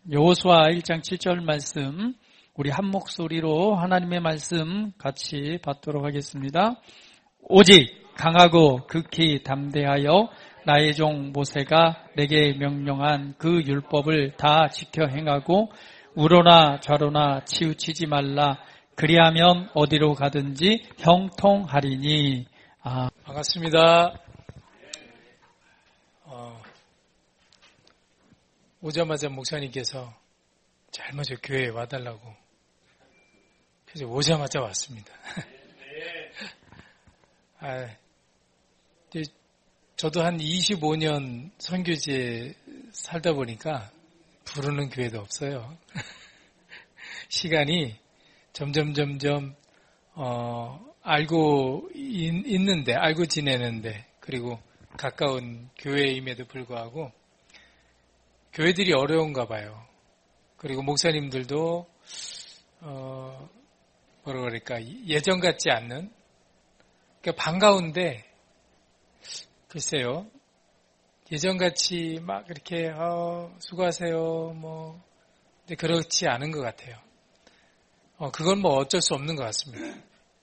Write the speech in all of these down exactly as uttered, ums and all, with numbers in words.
여호수아 일 장 칠 절 말씀, 우리 한 목소리로 하나님의 말씀 같이 받도록 하겠습니다. 오직 강하고 극히 담대하여 나의 종 모세가 내게 명령한 그 율법을 다 지켜 행하고 우로나 좌로나 치우치지 말라. 그리하면 어디로 가든지 형통하리니. 아, 반갑습니다. 어, 오자마자 목사님께서 제일 먼저 교회에 와달라고. 그래서 오자마자 왔습니다. 아, 저도 한 이십오 년 선교지에 살다 보니까 부르는 교회도 없어요. 시간이 점점 점점 어, 알고 있, 있는데 알고 지내는데 그리고 가까운 교회임에도 불구하고 교회들이 어려운가 봐요. 그리고 목사님들도 어, 뭐라 그럴까 예전 같지 않는 그러니까 반가운데 글쎄요 예전같이 막 이렇게 어, 수고하세요 뭐 근데 그렇지 않은 것 같아요. 어, 그건 뭐 어쩔 수 없는 것 같습니다.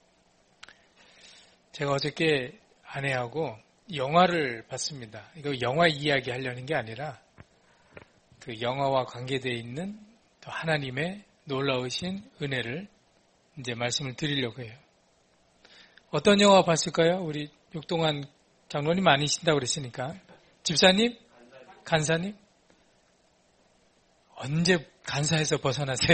제가 어저께 아내하고 영화를 봤습니다. 이거 영화 이야기 하려는 게 아니라 그 영화와 관계되어 있는 또 하나님의 놀라우신 은혜를 이제 말씀을 드리려고 해요. 어떤 영화 봤을까요? 우리 육동환 장로님 아니신다고 그랬으니까. 집사님? 간사님? 언제 간사에서 벗어나세요?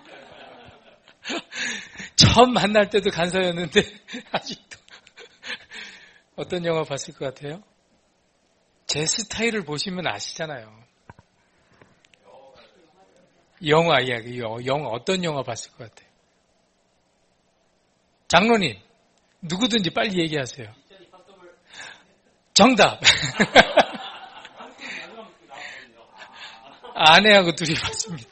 처음 만날 때도 간사였는데 아직도. 어떤 영화 봤을 것 같아요? 제 스타일을 보시면 아시잖아요. 영화 이야기, 영화 어떤 영화 봤을 것 같아요? 장로님, 누구든지 빨리 얘기하세요. 정답! 아내하고 둘이 봤습니다.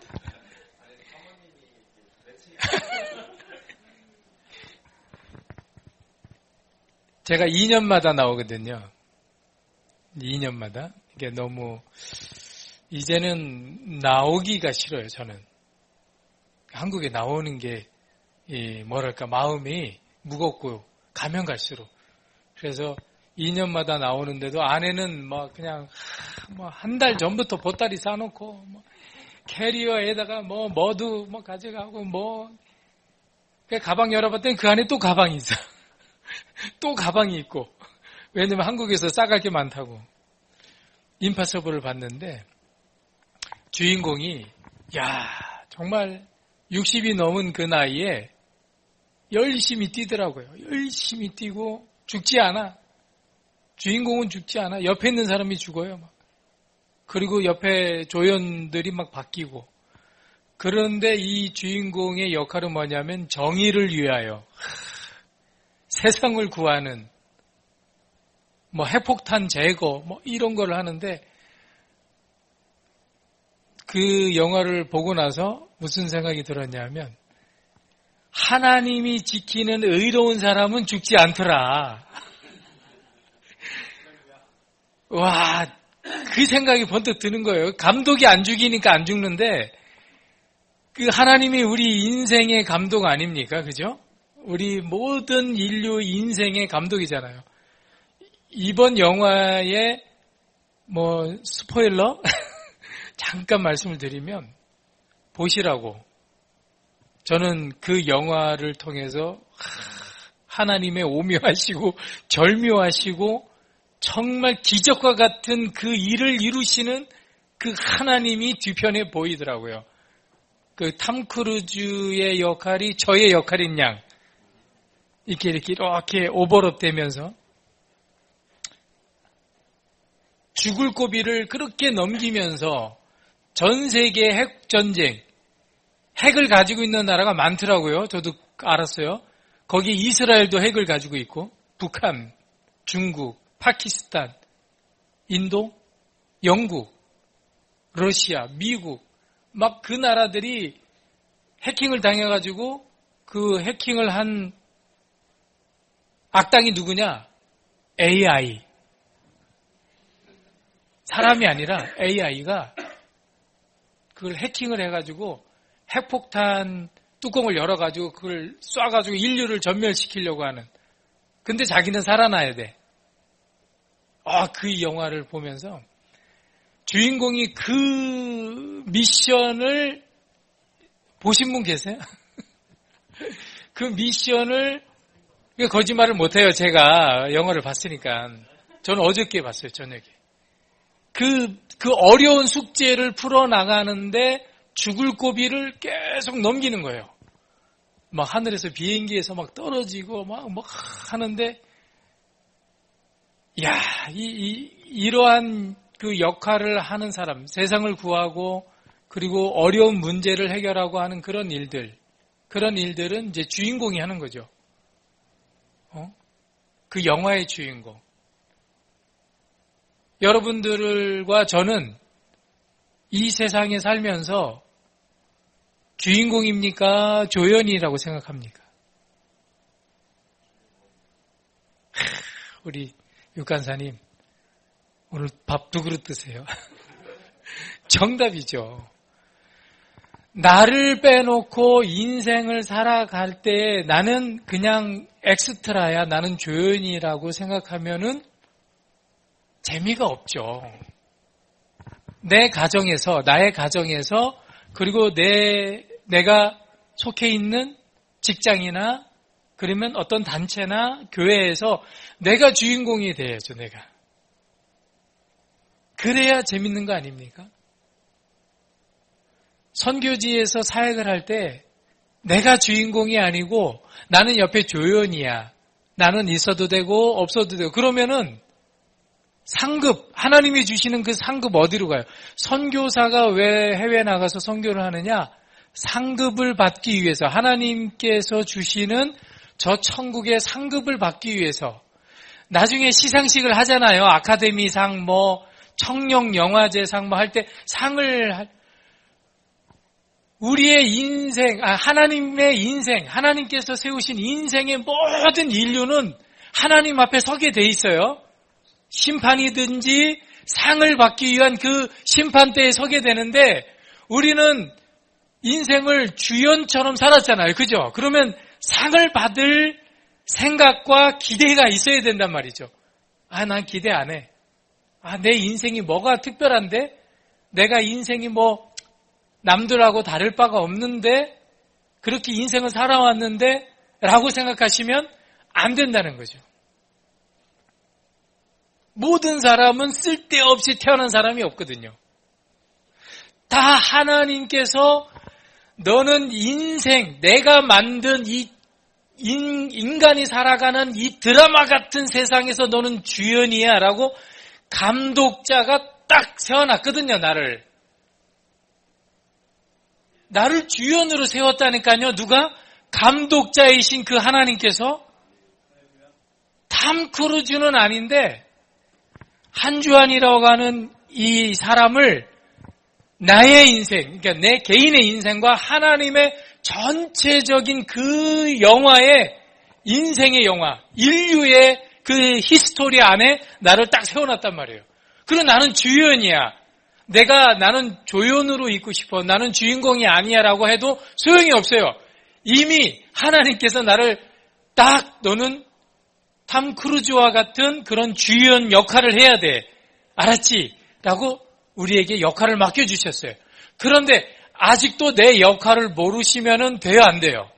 제가 이 년마다 나오거든요. 이 년마다. 이게 너무, 이제는 나오기가 싫어요, 저는. 한국에 나오는 게, 이 뭐랄까, 마음이 무겁고, 가면 갈수록. 그래서 이 년마다 나오는데도 아내는 뭐 그냥, 뭐 한 달 전부터 보따리 싸놓고, 뭐 캐리어에다가 뭐 뭐도 뭐 가져가고, 뭐, 그 가방 열어봤더니 그 안에 또 가방이 있어. 또 가방이 있고. 왜냐면 한국에서 싸갈 게 많다고. 임파서블을 봤는데 주인공이 야 정말 육십이 넘은 그 나이에 열심히 뛰더라고요. 열심히 뛰고 죽지 않아. 주인공은 죽지 않아. 옆에 있는 사람이 죽어요. 막. 그리고 옆에 조연들이 막 바뀌고. 그런데 이 주인공의 역할은 뭐냐면 정의를 위하여 세상을 구하는 뭐 핵폭탄 제거 뭐 이런 걸 하는데 그 영화를 보고 나서 무슨 생각이 들었냐면 하나님이 지키는 의로운 사람은 죽지 않더라. 와, 그 생각이 번뜩 드는 거예요. 감독이 안 죽이니까 안 죽는데 그 하나님이 우리 인생의 감독 아닙니까? 그죠? 우리 모든 인류 인생의 감독이잖아요. 이번 영화의 뭐 스포일러 잠깐 말씀을 드리면 보시라고. 저는 그 영화를 통해서 하나님의 오묘하시고 절묘하시고 정말 기적과 같은 그 일을 이루시는 그 하나님이 뒤편에 보이더라고요. 그 탐 크루즈의 역할이 저의 역할인 양 이렇게 이렇게 이렇게 오버랩 되면서 죽을 고비를 그렇게 넘기면서 전 세계 핵 전쟁, 핵을 가지고 있는 나라가 많더라고요. 저도 알았어요. 거기 이스라엘도 핵을 가지고 있고, 북한, 중국, 파키스탄, 인도, 영국, 러시아, 미국, 막 그 나라들이 해킹을 당해가지고 그 해킹을 한 악당이 누구냐? 에이아이. 사람이 아니라 에이아이가 그걸 해킹을 해가지고 핵폭탄 뚜껑을 열어가지고 그걸 쏴가지고 인류를 전멸시키려고 하는. 근데 자기는 살아나야 돼. 아, 그 영화를 보면서 주인공이 그 미션을 보신 분 계세요? 그 미션을 거짓말을 못해요. 제가 영화를 봤으니까. 저는 어저께 봤어요. 저녁에. 그, 그 어려운 숙제를 풀어나가는데 죽을 고비를 계속 넘기는 거예요. 막 하늘에서 비행기에서 막 떨어지고 막, 막 하는데, 야, 이, 이, 이러한 그 역할을 하는 사람, 세상을 구하고 그리고 어려운 문제를 해결하고 하는 그런 일들, 그런 일들은 이제 주인공이 하는 거죠. 어? 그 영화의 주인공. 여러분들과 저는 이 세상에 살면서 주인공입니까? 조연이라고 생각합니까? 우리 육간사님, 오늘 밥 두 그릇 드세요. 정답이죠. 나를 빼놓고 인생을 살아갈 때 나는 그냥 엑스트라야, 나는 조연이라고 생각하면은 재미가 없죠. 내 가정에서, 나의 가정에서, 그리고 내, 내가 속해 있는 직장이나, 그러면 어떤 단체나 교회에서 내가 주인공이 돼야죠, 내가. 그래야 재밌는 거 아닙니까? 선교지에서 사역을 할 때 내가 주인공이 아니고 나는 옆에 조연이야. 나는 있어도 되고 없어도 되고. 그러면은 상급, 하나님이 주시는 그 상급 어디로 가요? 선교사가 왜 해외 나가서 선교를 하느냐? 상급을 받기 위해서, 하나님께서 주시는 저 천국의 상급을 받기 위해서. 나중에 시상식을 하잖아요. 아카데미상, 뭐 청룡 영화제상 뭐 할 때 상을 할, 우리의 인생, 아, 하나님의 인생, 하나님께서 세우신 인생의 모든 인류는 하나님 앞에 서게 돼 있어요. 심판이든지 상을 받기 위한 그 심판대에 서게 되는데 우리는 인생을 주연처럼 살았잖아요. 그죠? 그러면 상을 받을 생각과 기대가 있어야 된단 말이죠. 아, 난 기대 안 해. 아, 내 인생이 뭐가 특별한데? 내가 인생이 뭐 남들하고 다를 바가 없는데 그렇게 인생을 살아왔는데 라고 생각하시면 안 된다는 거죠. 모든 사람은 쓸데없이 태어난 사람이 없거든요. 다 하나님께서 너는 인생, 내가 만든 이 인, 인간이 살아가는 이 드라마 같은 세상에서 너는 주연이야 라고 감독자가 딱 세워놨거든요, 나를. 나를 주연으로 세웠다니까요. 누가? 감독자이신 그 하나님께서. 탐 크루즈는 아닌데 한주환이라고 하는 이 사람을 나의 인생, 그러니까 내 개인의 인생과 하나님의 전체적인 그 영화의 인생의 영화, 인류의 그 히스토리 안에 나를 딱 세워놨단 말이에요. 그리고 나는 주연이야. 내가 나는 조연으로 있고 싶어. 나는 주인공이 아니야 라고 해도 소용이 없어요. 이미 하나님께서 나를 딱 너는 탐 크루즈와 같은 그런 주연 역할을 해야 돼. 알았지? 라고 우리에게 역할을 맡겨주셨어요. 그런데 아직도 내 역할을 모르시면 돼요, 안 돼요?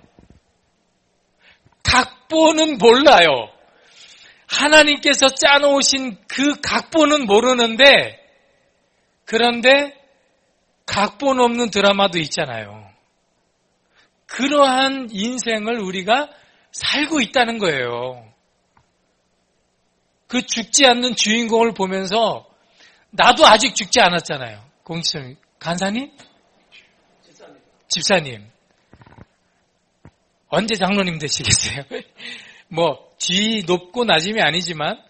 각본은 몰라요. 하나님께서 짜놓으신 그 각본은 모르는데 그런데 각본 없는 드라마도 있잖아요. 그러한 인생을 우리가 살고 있다는 거예요. 그 죽지 않는 주인공을 보면서 나도 아직 죽지 않았잖아요. 공식점 간사님? 집사님. 집사님. 언제 장로님 되시겠어요? 뭐 쥐 높고 낮음이 아니지만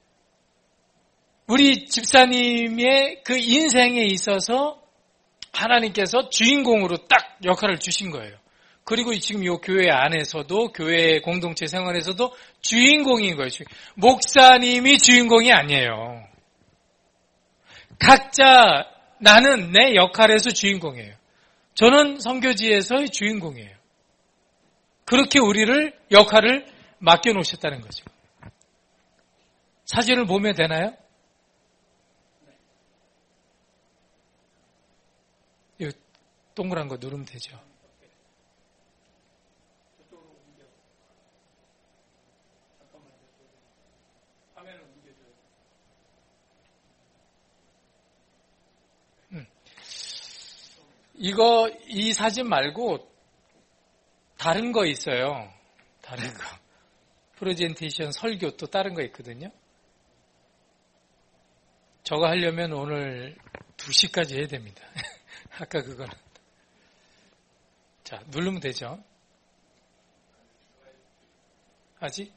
우리 집사님의 그 인생에 있어서 하나님께서 주인공으로 딱 역할을 주신 거예요. 그리고 지금 이 교회 안에서도 교회 공동체 생활에서도 주인공인 거예요. 목사님이 주인공이 아니에요. 각자 나는 내 역할에서 주인공이에요. 저는 선교지에서의 주인공이에요. 그렇게 우리를 역할을 맡겨놓으셨다는 거죠. 사진을 보면 되나요? 이 동그란 거 누르면 되죠. 음. 이거 이 사진 말고 다른 거 있어요. 다른 거. 프레젠테이션 설교 또 다른 거 있거든요. 저거 하려면 오늘 두 시까지 해야 됩니다. 아까 그거는. 자, 누르면 되죠. 아직?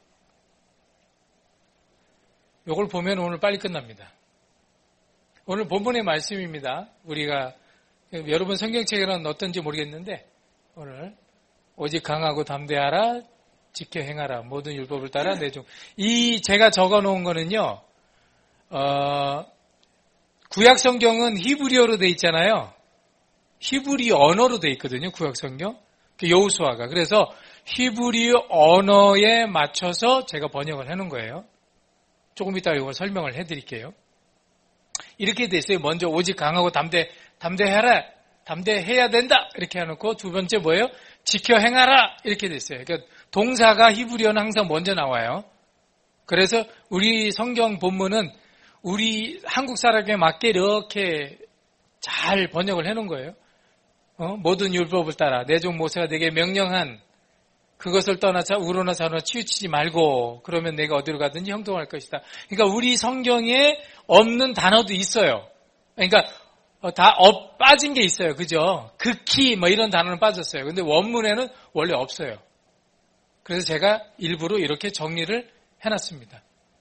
요걸 보면 오늘 빨리 끝납니다. 오늘 본문의 말씀입니다. 우리가, 여러분 성경책에는 어떤지 모르겠는데, 오늘, 오직 강하고 담대하라, 지켜 행하라, 모든 율법을 따라 내종. 이, 제가 적어 놓은 거는요, 어, 구약 성경은 히브리어로 돼 있잖아요. 히브리 언어로 돼 있거든요. 구약 성경. 여호수아가. 그래서 히브리 언어에 맞춰서 제가 번역을 해놓은 거예요. 조금 이따 이걸 설명을 해드릴게요. 이렇게 돼 있어요. 먼저 오직 강하고 담대 담대해라, 담대해야 된다 이렇게 해놓고 두 번째 뭐예요? 지켜 행하라 이렇게 돼 있어요. 그러니까 동사가 히브리어는 항상 먼저 나와요. 그래서 우리 성경 본문은 우리 한국 사람에게 맞게 이렇게 잘 번역을 해놓은 거예요. 어? 모든 율법을 따라 내 종 모세가 내게 명령한 그것을 떠나서 우로나 좌로나 치우치지 말고 그러면 내가 어디로 가든지 형통할 것이다. 그러니까 우리 성경에 없는 단어도 있어요. 그러니까 다 어, 빠진 게 있어요. 그죠? 극히 뭐 이런 단어는 빠졌어요. 근데 원문에는 원래 없어요. 그래서 제가 일부러 이렇게 정리를 해놨습니다.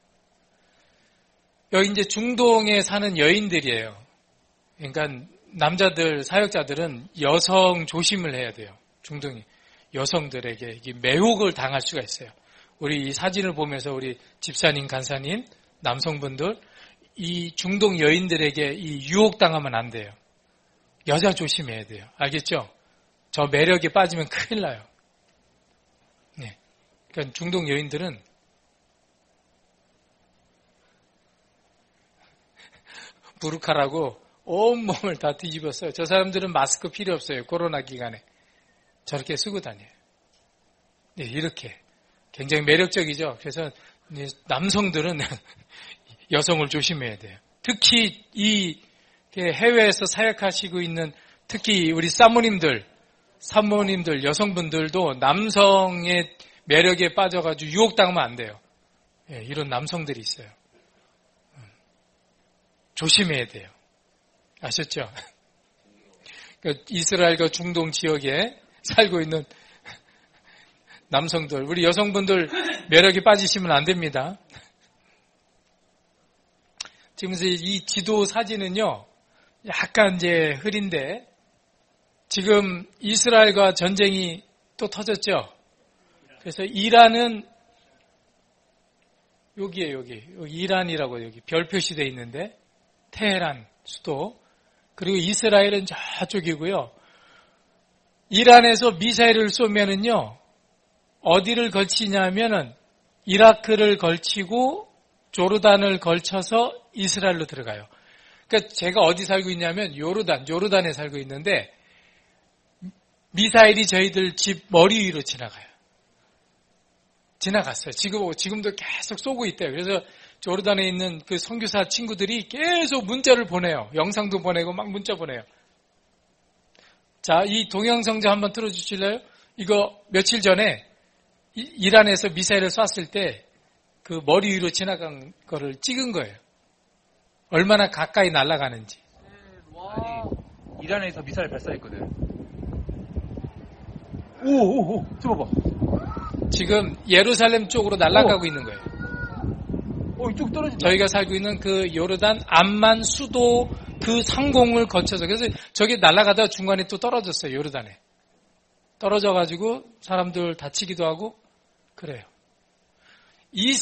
여기 이제 중동에 사는 여인들이에요. 그러니까 남자들, 사역자들은 여성 조심을 해야 돼요. 중동이. 여성들에게 매혹을 당할 수가 있어요. 우리 이 사진을 보면서 우리 집사님, 간사님, 남성분들, 이 중동 여인들에게 이 유혹당하면 안 돼요. 여자 조심해야 돼요. 알겠죠? 저 매력에 빠지면 큰일 나요. 네. 그러니까 중동 여인들은 부르카라고 온몸을 다 뒤집었어요. 저 사람들은 마스크 필요 없어요. 코로나 기간에. 저렇게 쓰고 다녀요. 네, 이렇게. 굉장히 매력적이죠. 그래서 남성들은 여성을 조심해야 돼요. 특히 이 해외에서 사역하시고 있는 특히 우리 사모님들, 사모님들, 여성분들도 남성의 매력에 빠져가지고 유혹당하면 안 돼요. 네, 이런 남성들이 있어요. 조심해야 돼요. 아셨죠? 이스라엘과 중동 지역에 살고 있는 남성들, 우리 여성분들 매력에 빠지시면 안 됩니다. 지금 이 지도 사진은요, 약간 이제 흐린데, 지금 이스라엘과 전쟁이 또 터졌죠? 그래서 이란은, 여기에요, 여기. 여기 이란이라고 여기 별 표시되어 있는데, 테헤란 수도, 그리고 이스라엘은 저쪽이고요. 이란에서 미사일을 쏘면은요, 어디를 걸치냐면은 이라크를 걸치고 조르단을 걸쳐서 이스라엘로 들어가요. 그러니까 제가 어디 살고 있냐면 요르단, 요르단에 살고 있는데 미사일이 저희들 집 머리 위로 지나가요. 지나갔어요. 지금, 지금도 계속 쏘고 있대요. 그래서 조르단에 있는 그 선교사 친구들이 계속 문자를 보내요. 영상도 보내고 막 문자 보내요. 자, 이 동영상자 한번 틀어주실래요? 이거 며칠 전에 이란에서 미사일을 쐈을 때 그 머리 위로 지나간 거를 찍은 거예요. 얼마나 가까이 날아가는지. 아니, 이란에서 미사일 발사했거든. 오, 오, 오, 저 봐봐. 지금 예루살렘 쪽으로 날아가고 오. 있는 거예요. 어, 이쪽 떨어진다. 저희가 살고 있는 그 요르단 암만 수도 그 상공을 거쳐서 그래서 저기 날아가다가 중간에 또 떨어졌어요. 요르단에. 떨어져가지고 사람들 다치기도 하고 그래요.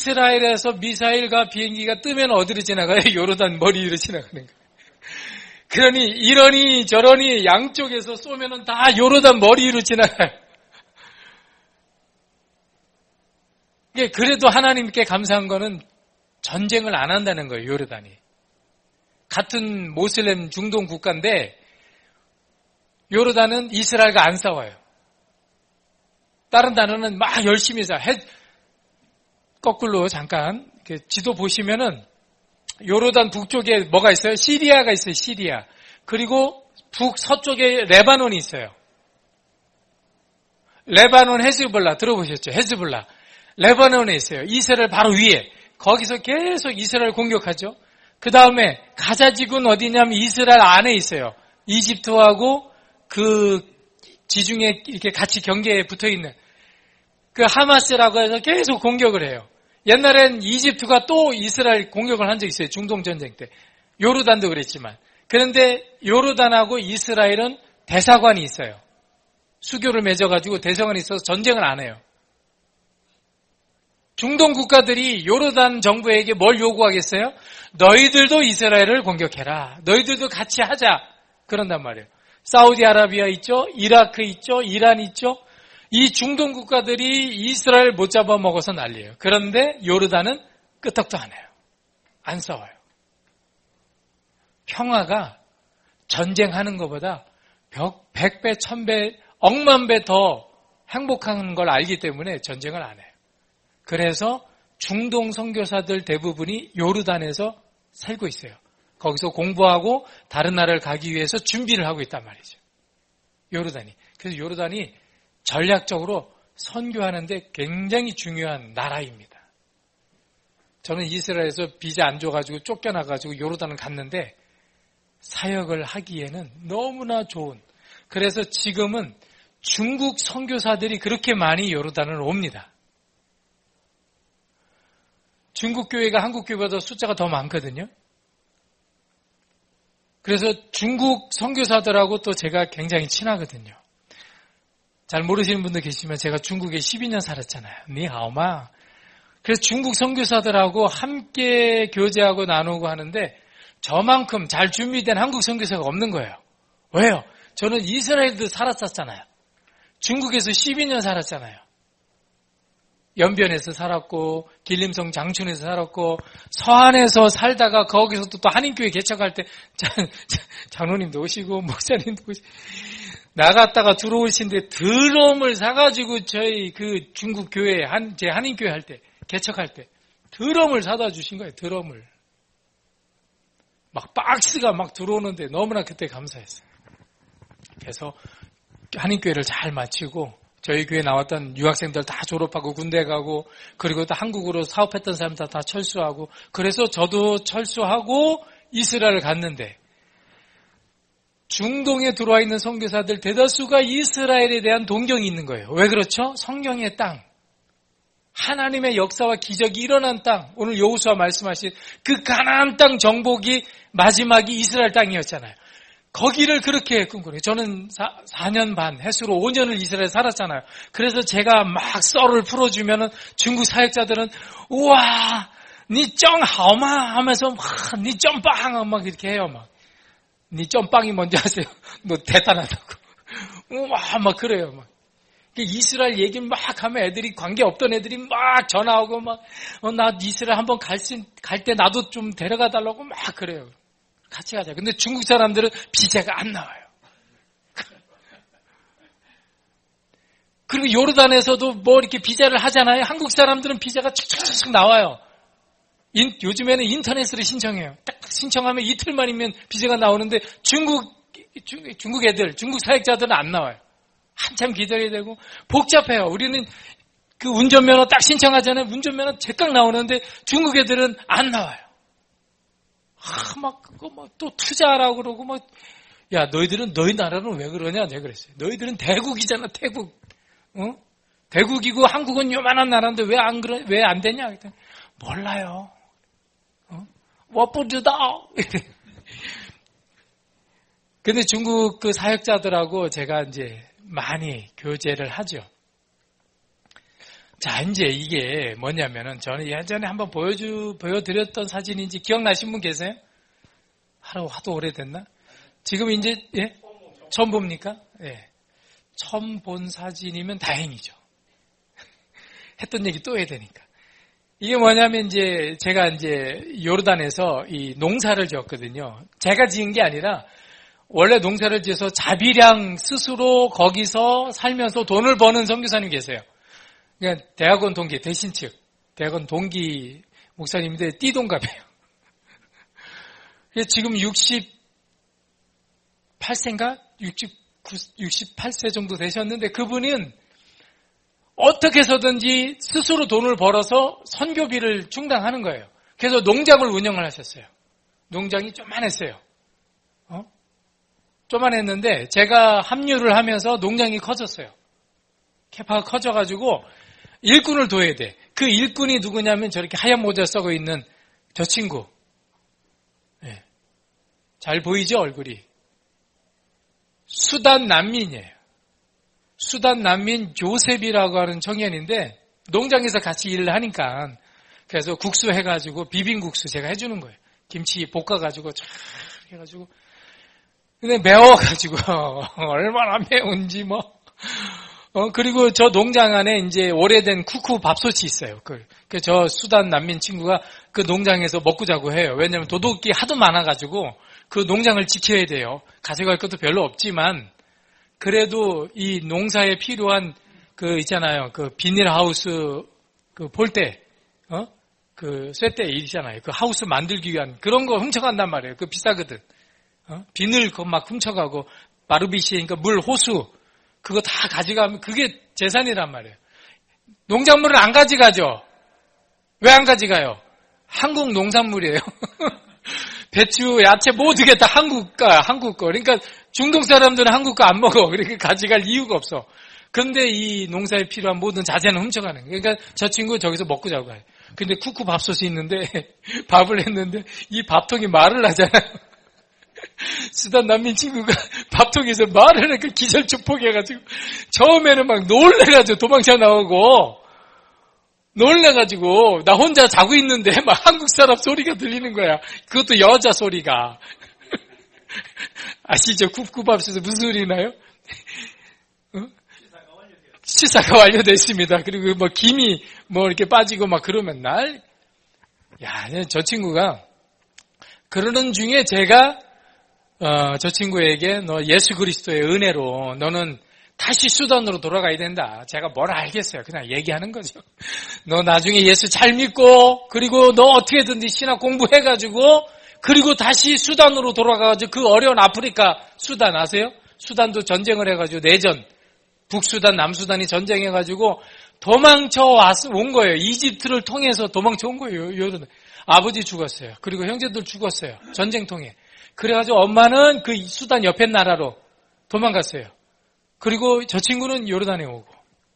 이스라엘에서 미사일과 비행기가 뜨면 어디로 지나가요? 요르단 머리 위로 지나가는 거예요. 그러니 이러니 저러니 양쪽에서 쏘면은 다 요르단 머리 위로 지나가요. 그래도 하나님께 감사한 거는 전쟁을 안 한다는 거예요, 요르단이. 같은 모슬렘 중동 국가인데 요르단은 이스라엘과 안 싸워요. 다른 나라는 막 열심히 싸워요. 거꾸로 잠깐 지도 보시면은 요르단 북쪽에 뭐가 있어요? 시리아가 있어요, 시리아. 그리고 북서쪽에 레바논이 있어요. 레바논 헤즈볼라 들어보셨죠? 헤즈볼라. 레바논에 있어요. 이스라엘 바로 위에. 거기서 계속 이스라엘 공격하죠. 그 다음에 가자지구는 어디냐면 이스라엘 안에 있어요. 이집트하고 그 지중해 이렇게 같이 경계에 붙어 있는 그 하마스라고 해서 계속 공격을 해요. 옛날엔 이집트가 또 이스라엘 공격을 한 적이 있어요. 중동 전쟁 때. 요르단도 그랬지만. 그런데 요르단하고 이스라엘은 대사관이 있어요. 수교를 맺어가지고 대사관이 있어서 전쟁을 안 해요. 중동 국가들이 요르단 정부에게 뭘 요구하겠어요? 너희들도 이스라엘을 공격해라. 너희들도 같이 하자. 그런단 말이에요. 사우디아라비아 있죠? 이라크 있죠? 이란 있죠? 이 중동 국가들이 이스라엘 못 잡아먹어서 난리예요. 그런데 요르단은 끄떡도 안 해요. 안 싸워요. 평화가 전쟁하는 것보다 백 배, 천 배, 억만 배 더 행복한 걸 알기 때문에 전쟁을 안 해요. 그래서 중동 선교사들 대부분이 요르단에서 살고 있어요. 거기서 공부하고 다른 나라를 가기 위해서 준비를 하고 있단 말이죠. 요르단이. 그래서 요르단이 전략적으로 선교하는데 굉장히 중요한 나라입니다. 저는 이스라엘에서 비자 안 줘가지고 쫓겨나가지고 요르단을 갔는데 사역을 하기에는 너무나 좋은. 그래서 지금은 중국 선교사들이 그렇게 많이 요르단을 옵니다. 중국 교회가 한국 교회보다 숫자가 더 많거든요. 그래서 중국 선교사들하고 또 제가 굉장히 친하거든요. 잘 모르시는 분들 계시면 제가 중국에 십이 년 살았잖아요. 니하오마. 그래서 중국 선교사들하고 함께 교제하고 나누고 하는데 저만큼 잘 준비된 한국 선교사가 없는 거예요. 왜요? 저는 이스라엘도 살았었잖아요. 중국에서 십이 년 살았잖아요. 연변에서 살았고 길림성 장춘에서 살았고 서안에서 살다가 거기서 또 한인교회 개척할 때 장로님도 오시고 목사님도 오시고 나갔다가 들어오신데 드럼을 사가지고 저희 그 중국 교회 한 제 한인교회 할 때 개척할 때 드럼을 사다 주신 거예요. 드럼을 막 박스가 막 들어오는데 너무나 그때 감사했어요. 그래서 한인교회를 잘 마치고 저희 교회 나왔던 유학생들 다 졸업하고 군대 가고 그리고 또 한국으로 사업했던 사람들 다 철수하고 그래서 저도 철수하고 이스라엘을 갔는데 중동에 들어와 있는 선교사들 대다수가 이스라엘에 대한 동경이 있는 거예요. 왜 그렇죠? 성경의 땅. 하나님의 역사와 기적이 일어난 땅. 오늘 여호수아 말씀하신 그 가나안 땅 정복이 마지막이 이스라엘 땅이었잖아요. 거기를 그렇게 꿈꾸네요. 저는 사 년 반, 해수로 오 년을 이스라엘에 살았잖아요. 그래서 제가 막 썰을 풀어주면은 중국 사역자들은 우와, 니 쩡하오마 하면서 막 니 쩡빵 막 이렇게 해요. 막 니 쩡빵이 뭔지 아세요? 너 대단하다고. 우와 막 그래요. 막 이스라엘 얘기 막 하면 애들이 관계 없던 애들이 막 전화 오고 막 어, 나 이스라엘 한번 갈 갈 때 나도 좀 데려가 달라고 막 그래요. 같이 가자. 근데 중국 사람들은 비자가 안 나와요. 그리고 요르단에서도 뭐 이렇게 비자를 하잖아요. 한국 사람들은 비자가 촉촉촉 나와요. 인, 요즘에는 인터넷으로 신청해요. 딱 신청하면 이틀 만이면 비자가 나오는데 중국, 중, 중국 애들, 중국 사역자들은 안 나와요. 한참 기다려야 되고 복잡해요. 우리는 그 운전면허 딱 신청하잖아요. 운전면허 제깍 나오는데 중국 애들은 안 나와요. 아, 막, 그거, 막, 또 투자하라고 그러고, 막, 야, 너희들은, 너희 나라는 왜 그러냐? 내가 그랬어요. 너희들은 대국이잖아, 대국. 어? 대국이고 한국은 요만한 나라인데 왜 안 그러, 왜 안 되냐? 그랬더니, 몰라요. 어? 我不知道. 근데 중국 그 사역자들하고 제가 이제 많이 교제를 하죠. 자, 이제 이게 뭐냐면은 저는 예전에 한번 보여주, 보여드렸던 사진인지 기억나신 분 계세요? 하루, 하도 오래됐나? 지금 이제, 예? 처음 봅니까? 예. 처음 본 사진이면 다행이죠. 했던 얘기 또 해야 되니까. 이게 뭐냐면 이제 제가 이제 요르단에서 이 농사를 지었거든요. 제가 지은 게 아니라 원래 농사를 지어서 자비량 스스로 거기서 살면서 돈을 버는 선교사님 계세요. 그러니까 대학원 동기, 대신 측. 대학원 동기 목사님인데 띠동갑이에요. 지금 육십팔 세인가? 육십구, 육십팔 세 정도 되셨는데 그분은 어떻게 해서든지 스스로 돈을 벌어서 선교비를 충당하는 거예요. 그래서 농장을 운영을 하셨어요. 농장이 조만했어요. 어? 조만했는데 제가 합류를 하면서 농장이 커졌어요. 캐파가 커져가지고 일꾼을 둬야 돼. 그 일꾼이 누구냐면 저렇게 하얀 모자 쓰고 있는 저 친구. 네. 잘 보이죠, 얼굴이? 수단 난민이에요. 수단 난민 조셉이라고 하는 청년인데 농장에서 같이 일을 하니까 그래서 국수 해가지고 비빔국수 제가 해주는 거예요. 김치 볶아가지고 쫙 해가지고 근데 매워가지고 얼마나 매운지 뭐 어, 그리고 저 농장 안에 이제 오래된 쿠쿠 밥솥이 있어요. 그, 그 저 수단 난민 친구가 그 농장에서 먹고 자고 해요. 왜냐면 도둑이 하도 많아가지고 그 농장을 지켜야 돼요. 가져갈 것도 별로 없지만 그래도 이 농사에 필요한 그 있잖아요. 그 비닐하우스 그 폴대, 어? 그 쇠대 있잖아요. 그 하우스 만들기 위한 그런 거 훔쳐간단 말이에요. 그 비싸거든. 어? 비늘 그거 막 훔쳐가고 마르비시니까 물 호수 그거 다 가져가면 그게 재산이란 말이에요. 농작물을 안 가져가죠. 왜 안 가져가요? 한국 농산물이에요. 배추, 야채 모두게 다 한국 거, 한국 거. 그러니까 중동 사람들은 한국 거 안 먹어. 그러니까 가져갈 이유가 없어. 근데 이 농사에 필요한 모든 자재는 훔쳐가는 거예요. 그러니까 저 친구 저기서 먹고 자고 가요. 근데 쿠쿠 밥솥이 있는데 밥을 했는데 이 밥통이 말을 하잖아요. 수단 난민 친구가 밥통에서 말을 하니까 기절축폭해가지고 처음에는 막 놀래가지고 도망쳐 나오고 놀래가지고 나 혼자 자고 있는데 막 한국 사람 소리가 들리는 거야. 그것도 여자 소리가. 아시죠? 굽굽밥솥에서 무슨 소리 나요? 어? 시사가 완료됐습니다. 그리고 뭐 김이 뭐 이렇게 빠지고 막 그러면 날, 야, 저 친구가 그러는 중에 제가 어, 저 친구에게 너 예수 그리스도의 은혜로 너는 다시 수단으로 돌아가야 된다. 제가 뭘 알겠어요. 그냥 얘기하는 거죠. 너 나중에 예수 잘 믿고 그리고 너 어떻게든지 신학 공부해가지고 그리고 다시 수단으로 돌아가가지고 그 어려운 아프리카 수단 아세요? 수단도 전쟁을 해가지고 내전 북수단 남수단이 전쟁해가지고 도망쳐 왔, 온 거예요. 이집트를 통해서 도망쳐 온 거예요. 아버지 죽었어요. 그리고 형제들 죽었어요. 전쟁 통해. 그래가지고 엄마는 그 수단 옆에 나라로 도망갔어요. 그리고 저 친구는 요르단에 오고.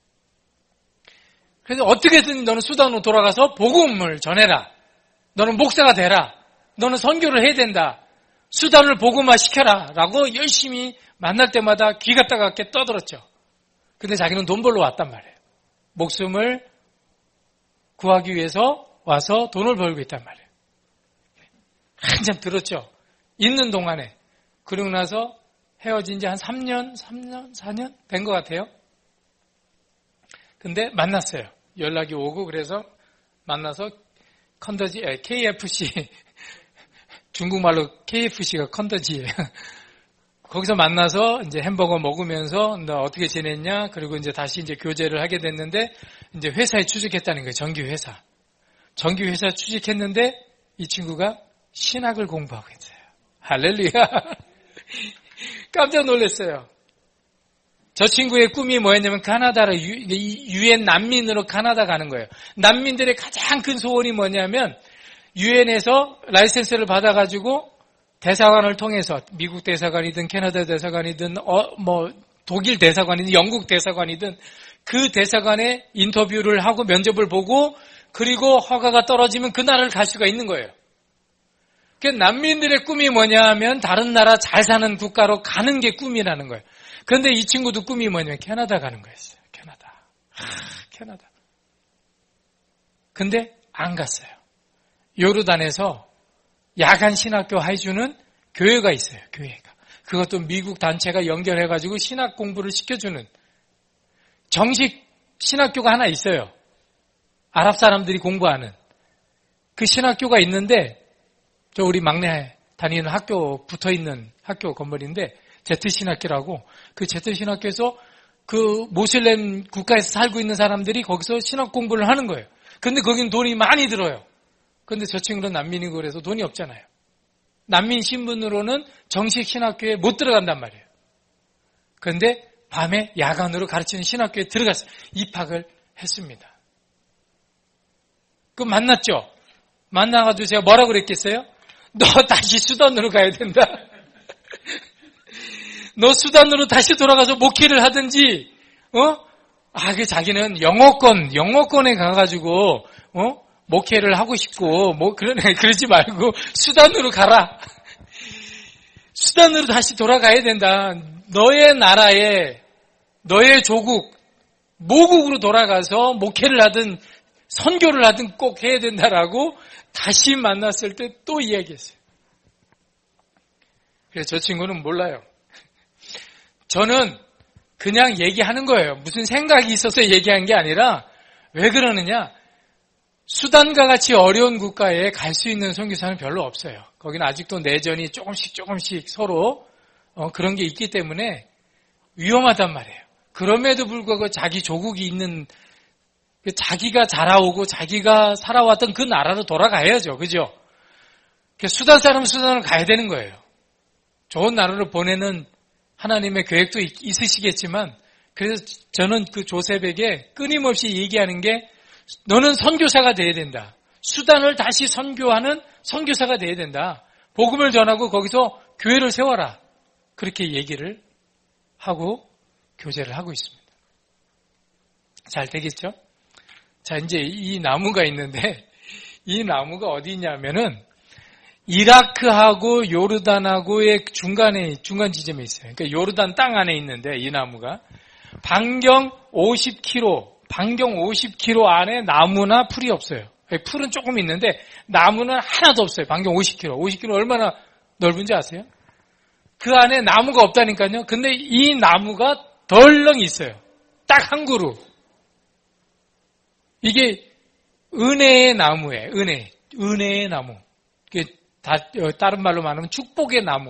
그래서 어떻게든 너는 수단으로 돌아가서 복음을 전해라. 너는 목사가 되라. 너는 선교를 해야 된다. 수단을 복음화 시켜라. 라고 열심히 만날 때마다 귀가 따갑게 떠들었죠. 근데 자기는 돈 벌러 왔단 말이에요. 목숨을 구하기 위해서 와서 돈을 벌고 있단 말이에요. 한참 들었죠. 있는 동안에. 그러고 나서 헤어진 지 한 삼 년, 삼 년, 사 년 된 것 같아요. 근데 만났어요. 연락이 오고 그래서 만나서 컨더지, 케이에프씨, 중국말로 케이에프씨가 컨더지예요. 거기서 만나서 이제 햄버거 먹으면서 너 어떻게 지냈냐? 그리고 이제 다시 이제 교제를 하게 됐는데 이제 회사에 취직했다는 거예요. 정규 회사. 정규 회사 취직했는데 이 친구가 신학을 공부하고 있어요. 할렐루야. 깜짝 놀랐어요. 저 친구의 꿈이 뭐였냐면 카나다로 유엔 난민으로 카나다 가는 거예요. 난민들의 가장 큰 소원이 뭐냐면 유엔에서 라이센스를 받아가지고 대사관을 통해서 미국 대사관이든 캐나다 대사관이든 어, 뭐 독일 대사관이든 영국 대사관이든 그 대사관에 인터뷰를 하고 면접을 보고 그리고 허가가 떨어지면 그 나라를 갈 수가 있는 거예요. 그 난민들의 꿈이 뭐냐 하면 다른 나라 잘 사는 국가로 가는 게 꿈이라는 거예요. 그런데 이 친구도 꿈이 뭐냐면 캐나다 가는 거였어요. 캐나다. 하, 캐나다. 근데 안 갔어요. 요르단에서 야간 신학교 해주는 교회가 있어요. 교회가. 그것도 미국 단체가 연결해가지고 신학 공부를 시켜주는 정식 신학교가 하나 있어요. 아랍 사람들이 공부하는. 그 신학교가 있는데, 저 우리 막내 다니는 학교 붙어 있는 학교 건물인데, 제트 신학교라고, 그 제트 신학교에서 그 모슬렘 국가에서 살고 있는 사람들이 거기서 신학 공부를 하는 거예요. 근데 거기는 돈이 많이 들어요. 근데 저 친구는 난민이고 그래서 돈이 없잖아요. 난민 신분으로는 정식 신학교에 못 들어간단 말이에요. 그런데 밤에 야간으로 가르치는 신학교에 들어갔어요. 입학을 했습니다. 그 만났죠? 만나가지고 제가 뭐라고 그랬겠어요? 너 다시 수단으로 가야 된다. 너 수단으로 다시 돌아가서 목회를 하든지, 어? 아, 그 자기는 영어권, 영어권에 가가지고, 어? 목회를 하고 싶고, 뭐, 그러, 그러지 말고, 수단으로 가라. 수단으로 다시 돌아가야 된다. 너의 나라에, 너의 조국, 모국으로 돌아가서 목회를 하든, 선교를 하든 꼭 해야 된다라고 다시 만났을 때 또 이야기했어요. 그래서 저 친구는 몰라요. 저는 그냥 얘기하는 거예요. 무슨 생각이 있어서 얘기한 게 아니라 왜 그러느냐. 수단과 같이 어려운 국가에 갈 수 있는 선교사는 별로 없어요. 거기는 아직도 내전이 조금씩 조금씩 서로 어, 그런 게 있기 때문에 위험하단 말이에요. 그럼에도 불구하고 자기 조국이 있는 자기가 자라오고 자기가 살아왔던 그 나라로 돌아가야죠. 그죠? 수단 사람은 수단으로 가야 되는 거예요. 좋은 나라로 보내는 하나님의 계획도 있으시겠지만 그래서 저는 그 조셉에게 끊임없이 얘기하는 게 너는 선교사가 돼야 된다. 수단을 다시 선교하는 선교사가 돼야 된다. 복음을 전하고 거기서 교회를 세워라. 그렇게 얘기를 하고 교제를 하고 있습니다. 잘 되겠죠? 자, 이제 이 나무가 있는데 이 나무가 어디 있냐면은 이라크하고 요르단하고의 중간에, 중간 지점에 있어요. 그러니까 요르단 땅 안에 있는데 이 나무가 반경 오십 킬로미터, 반경 오십 킬로미터 안에 나무나 풀이 없어요. 풀은 조금 있는데 나무는 하나도 없어요. 반경 오십 킬로미터. 오십 킬로미터 얼마나 넓은지 아세요? 그 안에 나무가 없다니까요. 근데 이 나무가 덜렁 있어요. 딱 한 그루. 이게 은혜의 나무예요. 은혜. 은혜의 나무. 이게 다, 다른 말로 말하면 축복의 나무.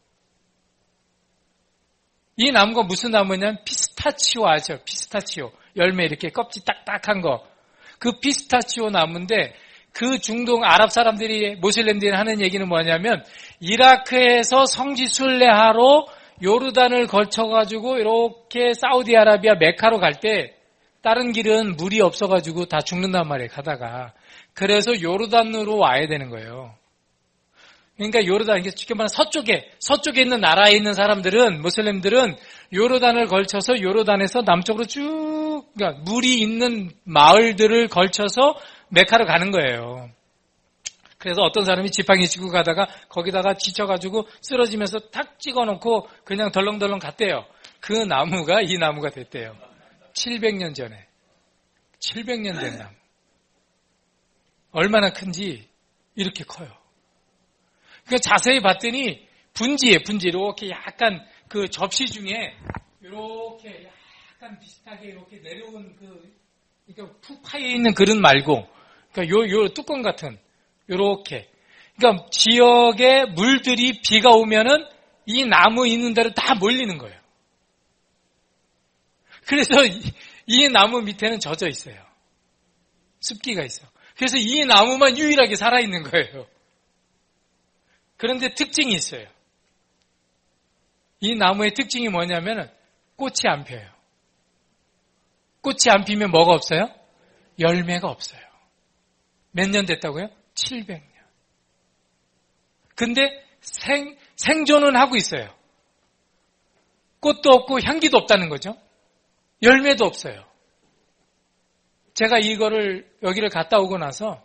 이 나무가 무슨 나무냐면 피스타치오 아죠? 피스타치오. 열매 이렇게 껍질 딱딱한 거. 그 피스타치오 나무인데 그 중동 아랍 사람들이 모슬렘들이 하는 얘기는 뭐냐면 이라크에서 성지 순례하러 요르단을 거쳐가지고 이렇게 사우디아라비아 메카로 갈 때 다른 길은 물이 없어가지고 다 죽는단 말이에요. 가다가. 그래서 요르단으로 와야 되는 거예요. 그러니까 요르단, 이게 쉽게 말하면 서쪽에, 서쪽에 있는 나라에 있는 사람들은, 모슬렘들은 요르단을 걸쳐서 요르단에서 남쪽으로 쭉, 그러니까 물이 있는 마을들을 걸쳐서 메카로 가는 거예요. 그래서 어떤 사람이 지팡이 짚고 가다가 거기다가 지쳐가지고 쓰러지면서 탁 찍어놓고 그냥 덜렁덜렁 갔대요. 그 나무가 이 나무가 됐대요. 칠백 년 전에. 칠백 년 된 나무. 얼마나 큰지 이렇게 커요. 그 자세히 봤더니 분지에 분지 이렇게 약간 그 접시 중에 이렇게 약간 비슷하게 이렇게 내려온 그 그러니까 푹 파여 있는 그릇 말고 그러니까 요 요 뚜껑 같은 요렇게 그러니까 지역에 물들이 비가 오면은 이 나무 있는 데로 다 몰리는 거예요. 그래서 이, 이 나무 밑에는 젖어 있어요. 습기가 있어. 그래서 이 나무만 유일하게 살아 있는 거예요. 그런데 특징이 있어요. 이 나무의 특징이 뭐냐면 꽃이 안 펴요. 꽃이 안 피면 뭐가 없어요? 열매가 없어요. 몇 년 됐다고요? 칠백 년. 근데 생, 생존은 하고 있어요. 꽃도 없고 향기도 없다는 거죠. 열매도 없어요. 제가 이거를 여기를 갔다 오고 나서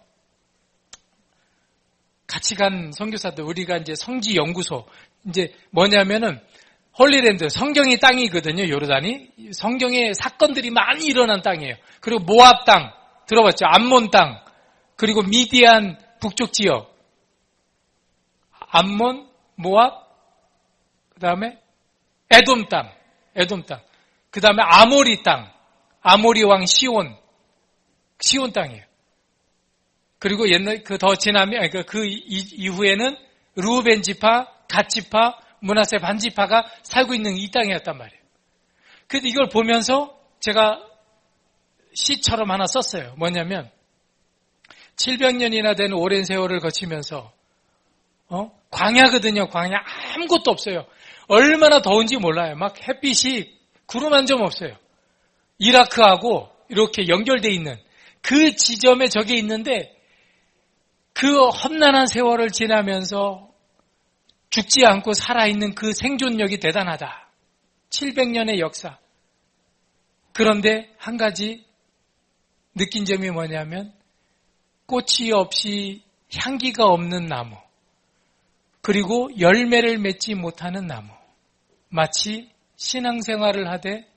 같이 간 선교사들, 우리가 이제 성지 연구소, 이제 뭐냐면은 홀리랜드, 성경의 땅이거든요, 요르단이. 성경의 사건들이 많이 일어난 땅이에요. 그리고 모압 땅, 들어봤죠? 암몬 땅, 그리고 미디안 북쪽 지역. 암몬, 모압, 그 다음에 에돔 땅, 에돔 땅. 그 다음에 아모리 땅, 아모리 왕 시온, 시온 땅이에요. 그리고 옛날 그 더 지나면 그, 그 이후에는 루벤 지파, 갓 지파, 므낫세 반 지파가 살고 있는 이 땅이었단 말이에요. 그래서 이걸 보면서 제가 시처럼 하나 썼어요. 뭐냐면 칠백 년이나 된 오랜 세월을 거치면서 어? 광야거든요. 광야 아무것도 없어요. 얼마나 더운지 몰라요. 막 햇빛이 구름 한 점 없어요. 이라크하고 이렇게 연결되어 있는 그 지점에 저게 있는데 그 험난한 세월을 지나면서 죽지 않고 살아있는 그 생존력이 대단하다. 칠백 년의 역사. 그런데 한 가지 느낀 점이 뭐냐면 꽃이 없이 향기가 없는 나무, 그리고 열매를 맺지 못하는 나무. 마치 신앙생활을 하되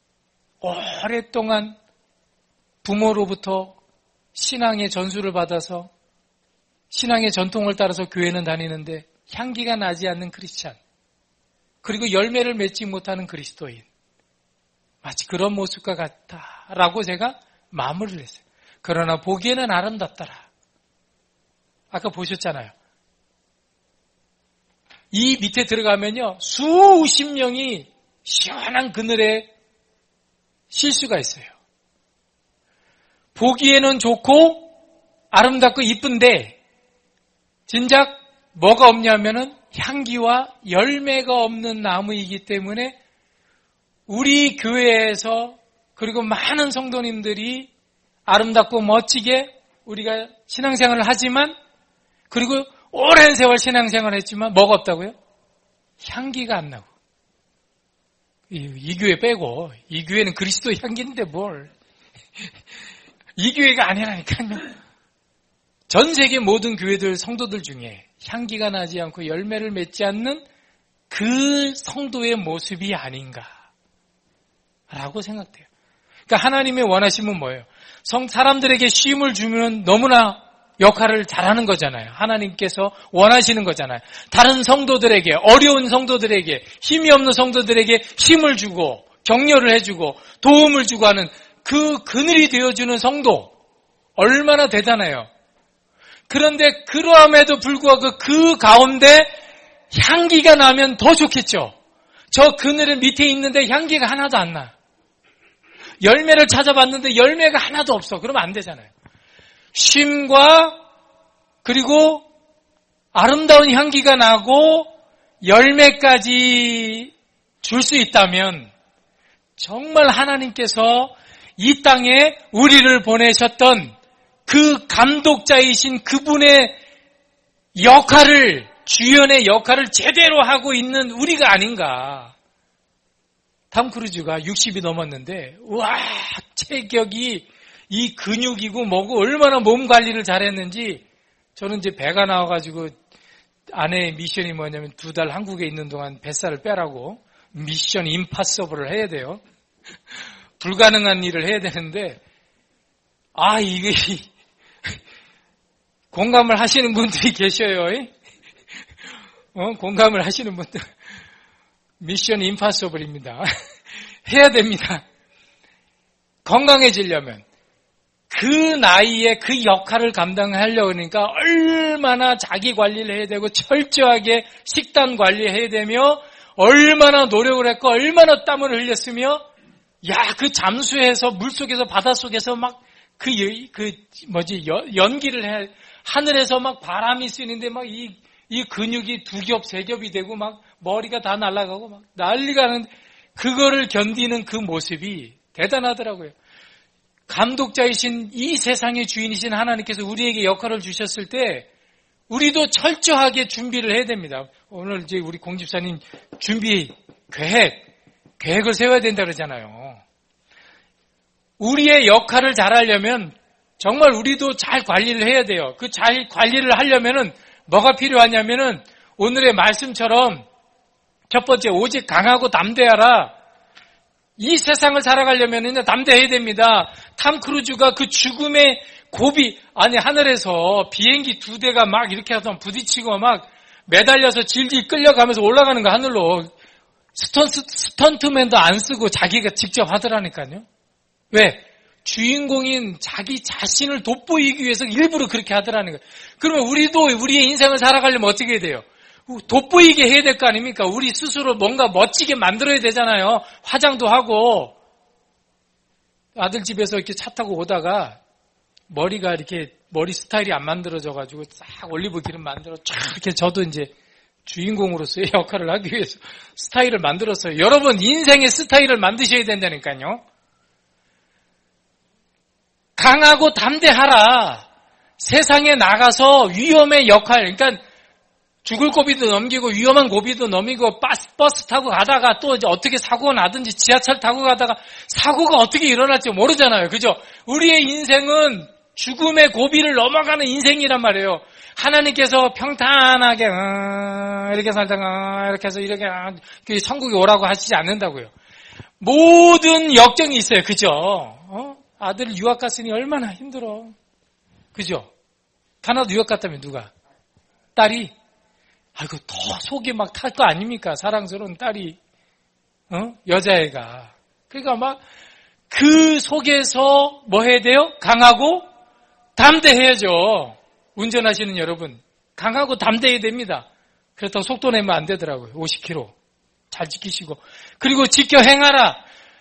오랫동안 부모로부터 신앙의 전수를 받아서 신앙의 전통을 따라서 교회는 다니는데 향기가 나지 않는 크리스찬, 그리고 열매를 맺지 못하는 그리스도인, 마치 그런 모습과 같다라고 제가 마무리를 했어요. 그러나 보기에는 아름답더라. 아까 보셨잖아요. 이 밑에 들어가면요, 수십 명이 시원한 그늘에 쉴 수가 있어요. 보기에는 좋고 아름답고 이쁜데 진작 뭐가 없냐면은 향기와 열매가 없는 나무이기 때문에 우리 교회에서 그리고 많은 성도님들이 아름답고 멋지게 우리가 신앙생활을 하지만, 그리고 오랜 세월 신앙생활을 했지만 뭐가 없다고요? 향기가 안 나고. 이, 이 교회 빼고, 이 교회는 그리스도 향기인데 뭘. 이 교회가 아니라니까요. 전 세계 모든 교회들 성도들 중에 향기가 나지 않고 열매를 맺지 않는 그 성도의 모습이 아닌가 라고 생각돼요. 그러니까 하나님의 원하심은 뭐예요? 성 사람들에게 쉼을 주면 너무나 역할을 잘하는 거잖아요. 하나님께서 원하시는 거잖아요. 다른 성도들에게, 어려운 성도들에게, 힘이 없는 성도들에게 힘을 주고 격려를 해주고 도움을 주고 하는 그 그늘이 되어주는 성도, 얼마나 대단해요. 그런데 그러함에도 불구하고 그 가운데 향기가 나면 더 좋겠죠. 저 그늘의 밑에 있는데 향기가 하나도 안 나. 열매를 찾아봤는데 열매가 하나도 없어. 그러면 안 되잖아요. 쉼과 그리고 아름다운 향기가 나고 열매까지 줄 수 있다면 정말 하나님께서 이 땅에 우리를 보내셨던 그 감독자이신 그분의 역할을, 주연의 역할을 제대로 하고 있는 우리가 아닌가. 탐 크루즈가 육십이 넘었는데 와, 체격이 이 근육이고 뭐고 얼마나 몸 관리를 잘했는지. 저는 이제 배가 나와가지고 아내의 미션이 뭐냐면 두 달 한국에 있는 동안 뱃살을 빼라고 미션 임파서블을 해야 돼요. 불가능한 일을 해야 되는데, 아, 이게 공감을 하시는 분들이 계셔요. 어, 공감을 하시는 분들. 미션 임파서블입니다. 해야 됩니다. 건강해지려면 그 나이에 그 역할을 감당하려고 하니까 얼마나 자기 관리를 해야 되고 철저하게 식단 관리해야 되며 얼마나 노력을 했고 얼마나 땀을 흘렸으며, 야, 그 잠수해서 물속에서 바닷속에서 막 그 그 뭐지 연기를 해, 하늘에서 막 바람이 쐬는데 막 이 이 근육이 두 겹, 세 겹이 되고 막 머리가 다 날아가고 막 난리가 나는데 그거를 견디는 그 모습이 대단하더라고요. 감독자이신 이 세상의 주인이신 하나님께서 우리에게 역할을 주셨을 때 우리도 철저하게 준비를 해야 됩니다. 오늘 이제 우리 공집사님 준비 계획, 계획을 세워야 된다 그러잖아요. 우리의 역할을 잘하려면 정말 우리도 잘 관리를 해야 돼요. 그 잘 관리를 하려면은 뭐가 필요하냐면은 오늘의 말씀처럼 첫 번째, 오직 강하고 담대하라. 이 세상을 살아가려면 담대해야 됩니다. 탐 크루즈가 그 죽음의 고비, 아니 하늘에서 비행기 두 대가 막 이렇게 해서 부딪히고 막 매달려서 질질 끌려가면서 올라가는 거 하늘로. 스턴트, 스턴트맨도 안 쓰고 자기가 직접 하더라니까요. 왜? 주인공인 자기 자신을 돋보이기 위해서 일부러 그렇게 하더라는 거예요. 그러면 우리도 우리의 인생을 살아가려면 어떻게 해야 돼요? 돋보이게 해야 될 거 아닙니까? 우리 스스로 뭔가 멋지게 만들어야 되잖아요. 화장도 하고. 아들 집에서 이렇게 차 타고 오다가 머리가 이렇게 머리 스타일이 안 만들어져가지고 싹 올리브 기름 만들어 쫙 이렇게 저도 이제 주인공으로서의 역할을 하기 위해서 스타일을 만들었어요. 여러분 인생의 스타일을 만드셔야 된다니까요. 강하고 담대하라. 세상에 나가서 위험의 역할, 그러니까 죽을 고비도 넘기고 위험한 고비도 넘기고 버스, 버스 타고 가다가 또 이제 어떻게 사고가 나든지 지하철 타고 가다가 사고가 어떻게 일어날지 모르잖아요. 그죠? 우리의 인생은 죽음의 고비를 넘어가는 인생이란 말이에요. 하나님께서 평탄하게 어, 이렇게 살다가 이렇게 해서 이렇게 어, 천국에 오라고 하시지 않는다고요. 모든 역정이 있어요. 그죠? 어? 아들 유학 갔으니 얼마나 힘들어. 그죠? 가나다 유학 갔다면 누가? 딸이? 아이고 더 속이 막 탈 거 아닙니까? 사랑스러운 딸이. 어? 여자애가. 그러니까 막 그 속에서 뭐 해야 돼요? 강하고 담대해야죠. 운전하시는 여러분 강하고 담대해야 됩니다. 그렇다고 속도 내면 안 되더라고요. 오십 킬로미터 잘 지키시고 그리고 지켜 행하라.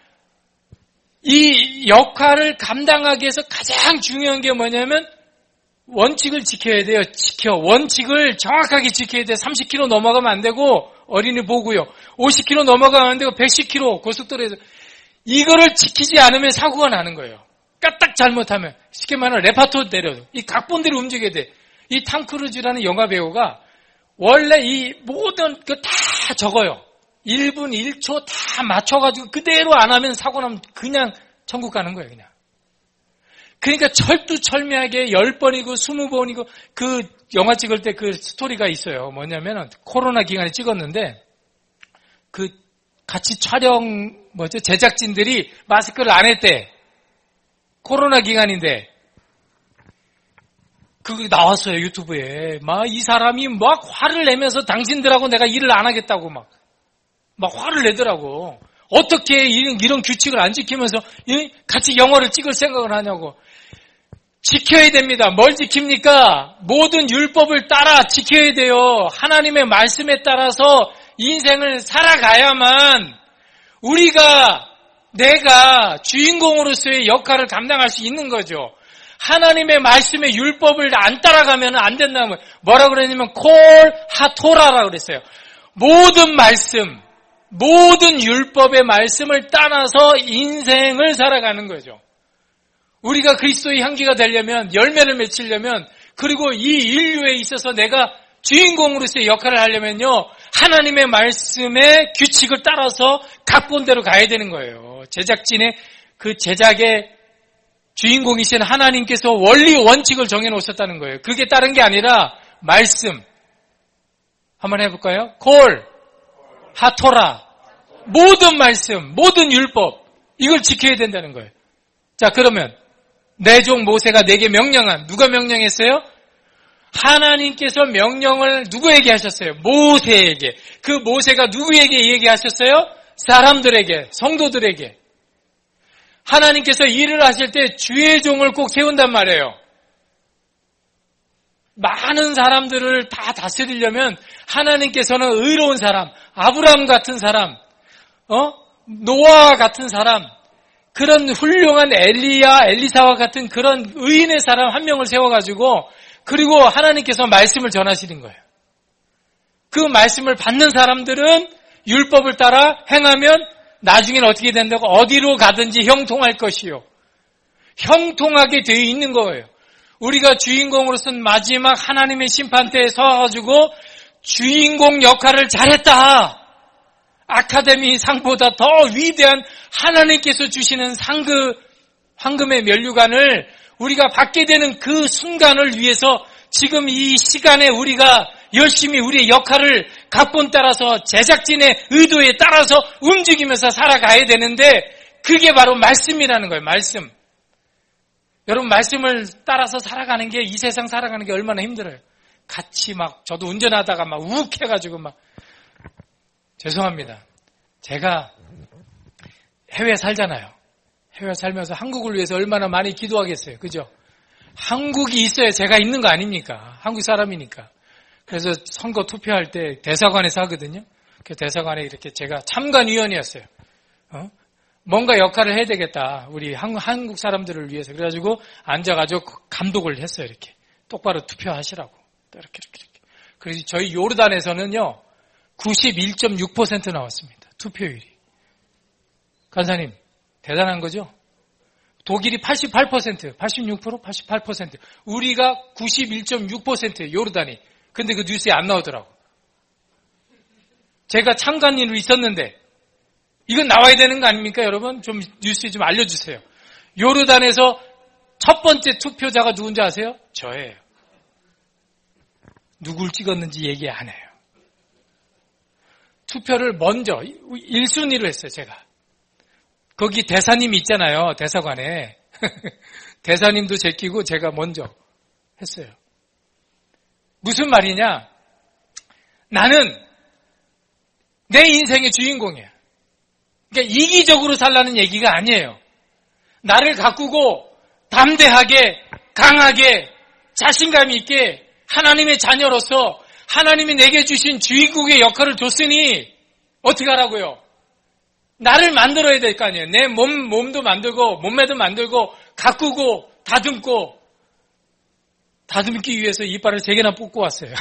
이 역할을 감당하기 위해서 가장 중요한 게 뭐냐면 원칙을 지켜야 돼요. 지켜 원칙을 정확하게 지켜야 돼. 삼십 킬로미터 넘어가면 안 되고 어린이 보고요. 오십 킬로미터 넘어가면 안 되고 백십 킬로미터 고속도로에서 이거를 지키지 않으면 사고가 나는 거예요. 까딱 잘못하면 쉽게 말하면 레파토 내려도 이 각본대로 움직여야 돼. 이 탐 크루즈라는 영화 배우가 원래 이 모든 그 다 적어요. 일 분 일 초 다 맞춰가지고 그대로 안 하면 사고 나면 그냥 천국 가는 거예요. 그냥. 그러니까 철두철미하게 열 번이고 스무 번이고 그 영화 찍을 때 그 스토리가 있어요. 뭐냐면 코로나 기간에 찍었는데 그 같이 촬영 뭐죠 제작진들이 마스크를 안 했대. 코로나 기간인데 그게 나왔어요 유튜브에. 막 이 사람이 막 화를 내면서 당신들하고 내가 일을 안 하겠다고 막 막 화를 내더라고. 어떻게 이런, 이런 규칙을 안 지키면서 같이 영화를 찍을 생각을 하냐고. 지켜야 됩니다. 뭘 지킵니까? 모든 율법을 따라 지켜야 돼요. 하나님의 말씀에 따라서 인생을 살아가야만 우리가 내가 주인공으로서의 역할을 감당할 수 있는 거죠. 하나님의 말씀의 율법을 안 따라가면 안 된다는 거예요. 뭐라 그랬냐면 콜 하토라라고 그랬어요. 모든 말씀, 모든 율법의 말씀을 따라서 인생을 살아가는 거죠. 우리가 그리스도의 향기가 되려면 열매를 맺히려면 그리고 이 인류에 있어서 내가 주인공으로서의 역할을 하려면요. 하나님의 말씀의 규칙을 따라서 각본대로 가야 되는 거예요. 제작진의 그 제작의 주인공이신 하나님께서 원리 원칙을 정해놓으셨다는 거예요. 그게 다른 게 아니라 말씀. 한번 해볼까요? 콜, 하토라. 모든 말씀, 모든 율법. 이걸 지켜야 된다는 거예요. 자, 그러면 내 종 모세가 내게 명령한, 누가 명령했어요? 하나님께서 명령을 누구에게 하셨어요? 모세에게. 그 모세가 누구에게 얘기하셨어요? 사람들에게, 성도들에게. 하나님께서 일을 하실 때 주의 종을 꼭 세운단 말이에요. 많은 사람들을 다 다스리려면 하나님께서는 의로운 사람, 아브라함 같은 사람, 어? 노아 같은 사람, 그런 훌륭한 엘리야, 엘리사와 같은 그런 의인의 사람 한 명을 세워가지고 그리고 하나님께서 말씀을 전하시는 거예요. 그 말씀을 받는 사람들은 율법을 따라 행하면 나중에는 어떻게 된다고? 어디로 가든지 형통할 것이요. 형통하게 되어 있는 거예요. 우리가 주인공으로서는 마지막 하나님의 심판대에 서가지고 주인공 역할을 잘했다. 아카데미 상보다 더 위대한 하나님께서 주시는 상그, 황금의 면류관을 우리가 받게 되는 그 순간을 위해서 지금 이 시간에 우리가 열심히 우리의 역할을 각본 따라서 제작진의 의도에 따라서 움직이면서 살아가야 되는데 그게 바로 말씀이라는 거예요. 말씀. 여러분 말씀을 따라서 살아가는 게 이 세상 살아가는 게 얼마나 힘들어요. 같이 막 저도 운전하다가 막 욱해가지고 막 죄송합니다. 제가 해외에 살잖아요. 해외에 살면서 한국을 위해서 얼마나 많이 기도하겠어요. 그죠? 한국이 있어야 제가 있는 거 아닙니까? 한국 사람이니까. 그래서 선거 투표할 때 대사관에서 하거든요. 그 대사관에 이렇게 제가 참관위원이었어요. 어? 뭔가 역할을 해야 되겠다. 우리 한국 사람들을 위해서. 그래가지고 앉아가지고 감독을 했어요. 이렇게. 똑바로 투표하시라고. 이렇게, 이렇게, 이렇게. 그래서 저희 요르단에서는요, 구십일 점 육 퍼센트 나왔습니다. 투표율이. 간사님, 대단한 거죠? 독일이 팔십팔 퍼센트, 팔십육 퍼센트, 팔십팔 퍼센트. 우리가 구십일 점 육 퍼센트, 요르단이. 근데 그 뉴스에 안 나오더라고. 제가 참관인으로 있었는데, 이건 나와야 되는 거 아닙니까, 여러분? 좀 뉴스에 좀 알려주세요. 요르단에서 첫 번째 투표자가 누군지 아세요? 저예요. 누굴 찍었는지 얘기 안 해요. 투표를 먼저 일 순위로 했어요, 제가. 거기 대사님이 있잖아요, 대사관에. 대사님도 제끼고 제가 먼저 했어요. 무슨 말이냐? 나는 내 인생의 주인공이야. 그러니까 이기적으로 살라는 얘기가 아니에요. 나를 가꾸고 담대하게, 강하게, 자신감 있게 하나님의 자녀로서 하나님이 내게 주신 주인공의 역할을 줬으니 어떻게 하라고요? 나를 만들어야 될 거 아니에요. 내 몸, 몸도 만들고 몸매도 만들고 가꾸고 다듬고 다듬기 위해서 이빨을 세 개나 뽑고 왔어요.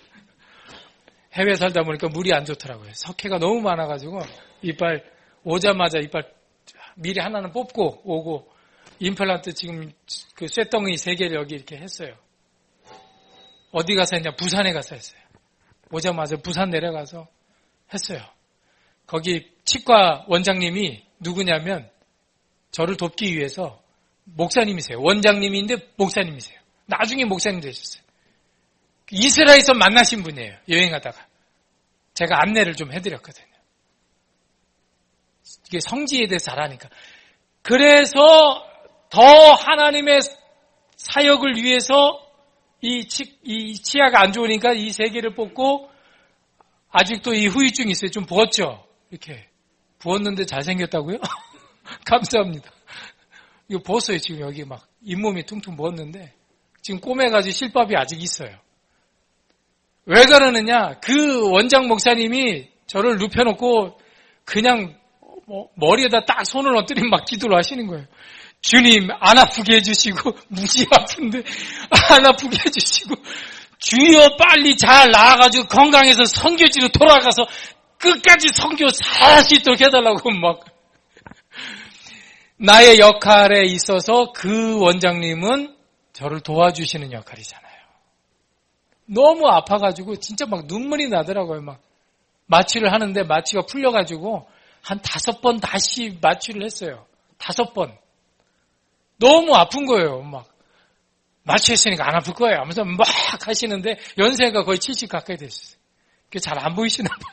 해외 살다 보니까 물이 안 좋더라고요. 석회가 너무 많아가지고 이빨 오자마자 이빨 미리 하나는 뽑고 오고 임플란트 지금 그 쇠덩이 세 개를 여기 이렇게 했어요. 어디 가서 했냐? 부산에 가서 했어요. 오자마자 부산 내려가서 했어요. 거기 치과 원장님이 누구냐면 저를 돕기 위해서 목사님이세요. 원장님인데 목사님이세요. 나중에 목사님 되셨어요. 이스라엘에서 만나신 분이에요. 여행하다가. 제가 안내를 좀 해드렸거든요. 이게 성지에 대해서 잘 아니까. 그래서 더 하나님의 사역을 위해서 이, 치, 이 치아가 안 좋으니까 이 세 개를 뽑고 아직도 이 후유증이 있어요. 좀 부었죠? 이렇게. 부었는데 잘생겼다고요? 감사합니다. 이거 부었어요. 지금 여기 막 잇몸이 퉁퉁 부었는데 지금 꼬매가지고 실밥이 아직 있어요. 왜 그러느냐? 그 원장 목사님이 저를 눕혀놓고 그냥 뭐 머리에다 딱 손을 얹더니 막 기도를 하시는 거예요. 주님 안 아프게 해주시고 무지 아픈데 안 아프게 해주시고 주여 빨리 잘 나아가지고 건강해서 선교지로 돌아가서 끝까지 선교 잘 할 수 있도록 해달라고 막 나의 역할에 있어서 그 원장님은 저를 도와주시는 역할이잖아요. 너무 아파가지고 진짜 막 눈물이 나더라고요. 막 마취를 하는데 마취가 풀려가지고 한 다섯 번 다시 마취를 했어요. 다섯 번. 너무 아픈 거예요. 막 마취했으니까 안 아플 거예요. 하면서 막 하시는데 연세가 거의 칠십 가까이 됐어요. 그게 잘 안 보이시나 봐요.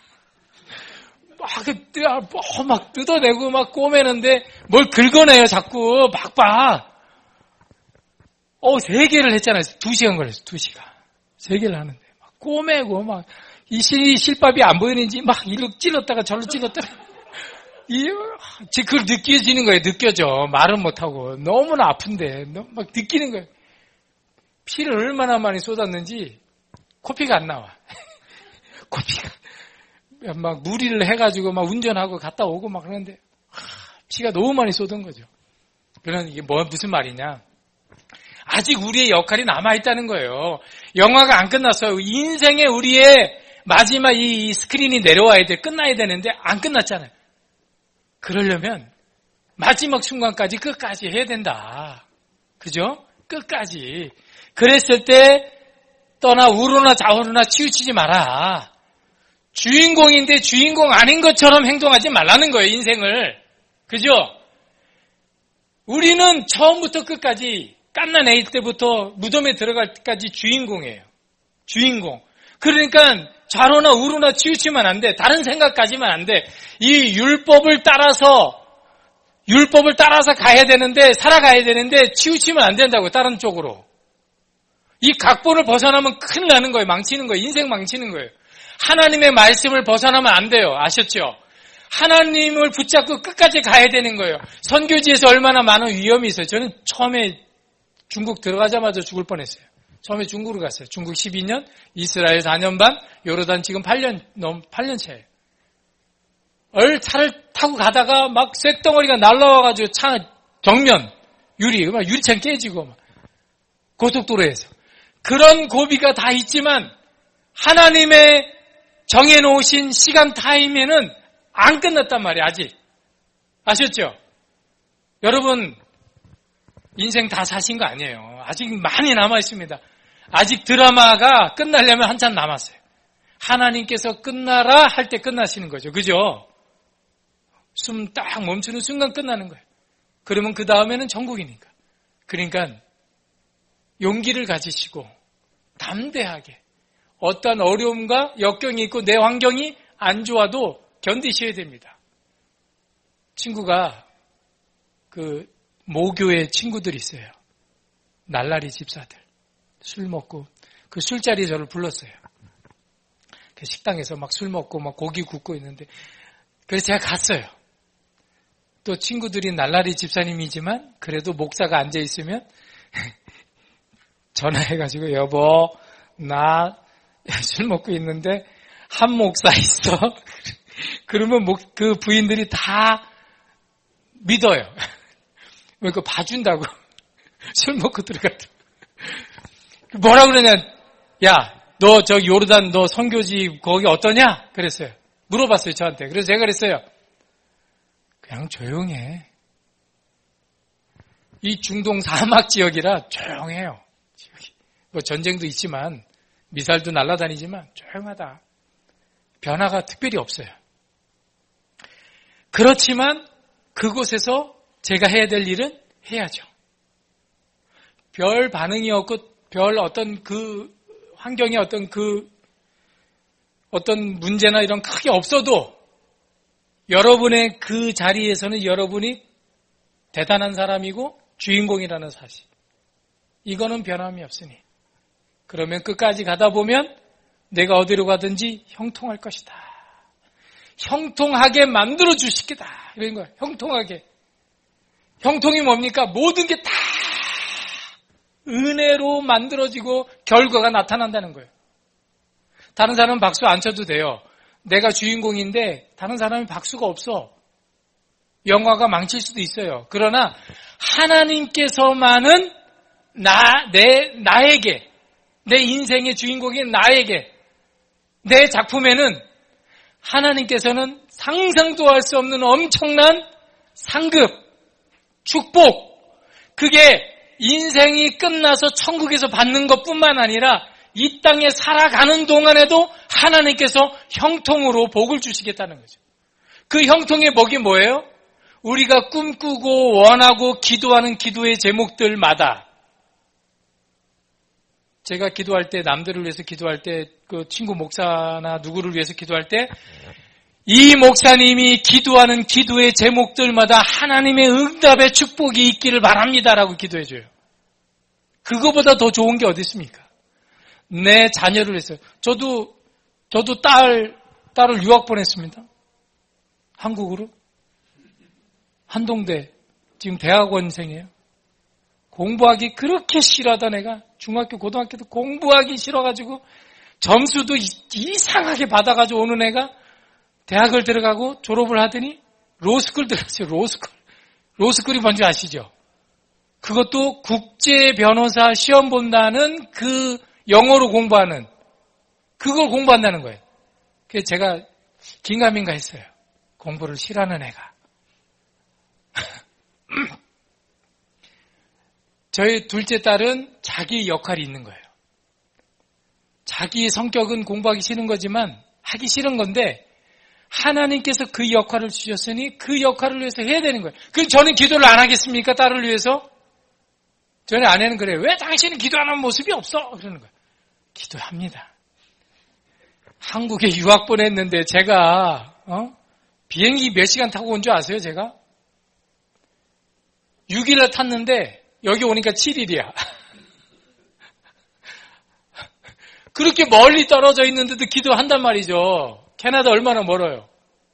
막, 막 뜯어내고 막 꼬매는데 뭘 긁어내요. 자꾸 막 봐. 어, 세 개를 했잖아요. 두 시간 걸렸어요. 두 시간. 세 개를 하는데 막 꼬매고 막 이 실밥이 안 보이는지 막 이리로 찔렀다가 저로 찔렀다가 이, 그걸 느껴지는 거예요. 느껴져. 말은 못하고. 너무나 아픈데. 막 느끼는 거예요. 피를 얼마나 많이 쏟았는지 코피가 안 나와. 코피가. 막 무리를 해가지고 막 운전하고 갔다 오고 막 그러는데 피가 너무 많이 쏟은 거죠. 그러면 이게 뭐, 무슨 말이냐. 아직 우리의 역할이 남아있다는 거예요. 영화가 안 끝났어요. 인생의 우리의 마지막 이 스크린이 내려와야 돼. 끝나야 되는데 안 끝났잖아요. 그러려면 마지막 순간까지 끝까지 해야 된다. 그죠? 끝까지. 그랬을 때 떠나 우로나 좌우로나 치우치지 마라. 주인공인데 주인공 아닌 것처럼 행동하지 말라는 거예요. 인생을. 그죠? 우리는 처음부터 끝까지 깐난애일 때부터 무덤에 들어갈 때까지 주인공이에요. 주인공. 그러니까 좌로나 우로나 치우치면 안 돼. 다른 생각까지만 안 돼. 이 율법을 따라서 율법을 따라서 가야 되는데 살아가야 되는데 치우치면 안 된다고. 다른 쪽으로. 이 각본을 벗어나면 큰일 나는 거예요. 망치는 거예요. 인생 망치는 거예요. 하나님의 말씀을 벗어나면 안 돼요. 아셨죠? 하나님을 붙잡고 끝까지 가야 되는 거예요. 선교지에서 얼마나 많은 위험이 있어요. 저는 처음에 중국 들어가자마자 죽을 뻔했어요. 처음에 중국으로 갔어요. 중국 십이 년, 이스라엘 사 년 반, 요르단 지금 팔 년, 넘 팔 년 차예요. 얼 차를 타고 가다가 막 쇳덩어리가 날라와가지고 차 정면, 유리, 막 유리창 깨지고 막 고속도로에서. 그런 고비가 다 있지만 하나님의 정해놓으신 시간 타임에는 안 끝났단 말이에요. 아직. 아셨죠? 여러분 인생 다 사신 거 아니에요. 아직 많이 남아있습니다. 아직 드라마가 끝나려면 한참 남았어요. 하나님께서 끝나라 할 때 끝나시는 거죠. 그죠? 숨 딱 멈추는 순간 끝나는 거예요. 그러면 그 다음에는 천국이니까. 그러니까 용기를 가지시고 담대하게 어떤 어려움과 역경이 있고 내 환경이 안 좋아도 견디셔야 됩니다. 친구가 그 모교의 친구들이 있어요. 날라리 집사들. 술 먹고 그 술자리에 저를 불렀어요. 그 식당에서 막 술 먹고 막 고기 굽고 있는데 그래서 제가 갔어요. 또 친구들이 날라리 집사님이지만 그래도 목사가 앉아 있으면 전화해가지고 여보 나 술 먹고 있는데 한 목사 있어. 그러면 목, 그 부인들이 다 믿어요. 그러니까 봐준다고. 술 먹고 들어갔다. 뭐라 그러냐. 야, 너 저기 요르단 너 선교지 거기 어떠냐? 그랬어요. 물어봤어요, 저한테. 그래서 제가 그랬어요. 그냥 조용해. 이 중동 사막 지역이라 조용해요. 지역이. 뭐 전쟁도 있지만 미사일도 날아다니지만 조용하다. 변화가 특별히 없어요. 그렇지만 그곳에서 제가 해야 될 일은 해야죠. 별 반응이 없고 별 어떤 그 환경에 어떤 그 어떤 문제나 이런 크게 없어도 여러분의 그 자리에서는 여러분이 대단한 사람이고 주인공이라는 사실. 이거는 변함이 없으니. 그러면 끝까지 가다 보면 내가 어디로 가든지 형통할 것이다. 형통하게 만들어 주시겠다. 이런 거예요. 형통하게. 형통이 뭡니까? 모든 게 다 은혜로 만들어지고 결과가 나타난다는 거예요. 다른 사람은 박수 안 쳐도 돼요. 내가 주인공인데 다른 사람이 박수가 없어. 영화가 망칠 수도 있어요. 그러나 하나님께서만은 나, 내, 나에게, 내 인생의 주인공인 나에게, 내 작품에는 하나님께서는 상상도 할 수 없는 엄청난 상급, 축복, 그게 인생이 끝나서 천국에서 받는 것뿐만 아니라 이 땅에 살아가는 동안에도 하나님께서 형통으로 복을 주시겠다는 거죠. 그 형통의 복이 뭐예요? 우리가 꿈꾸고 원하고 기도하는 기도의 제목들마다 제가 기도할 때 남들을 위해서 기도할 때 그 친구 목사나 누구를 위해서 기도할 때 이 목사님이 기도하는 기도의 제목들마다 하나님의 응답의 축복이 있기를 바랍니다라고 기도해줘요. 그거보다 더 좋은 게 어디 있습니까? 내 자녀를 위해서. 저도 저도 딸 딸을 유학 보냈습니다. 한국으로. 한동대 지금 대학원생이에요. 공부하기 그렇게 싫어하던 애가 중학교 고등학교도 공부하기 싫어가지고 점수도 이상하게 받아가지고 오는 애가 대학을 들어가고 졸업을 하더니 로스쿨 들어갔어요. 로스쿨. 로스쿨이 뭔지 아시죠? 그것도 국제 변호사 시험 본다는 그 영어로 공부하는 그걸 공부한다는 거예요. 그래서 제가 긴가민가 했어요. 공부를 싫어하는 애가. 저희 둘째 딸은 자기 역할이 있는 거예요. 자기 성격은 공부하기 싫은 거지만 하기 싫은 건데 하나님께서 그 역할을 주셨으니 그 역할을 위해서 해야 되는 거예요. 그럼 저는 기도를 안 하겠습니까? 딸을 위해서? 저희 아내는 그래요. 왜 당신은 기도 안 하는 모습이 없어? 그러는 거예요. 기도합니다. 한국에 유학 보냈는데 제가 어? 비행기 몇 시간 타고 온 줄 아세요? 제가? 육 일을 탔는데 여기 오니까 칠 일이야. 그렇게 멀리 떨어져 있는데도 기도한단 말이죠. 캐나다 얼마나 멀어요.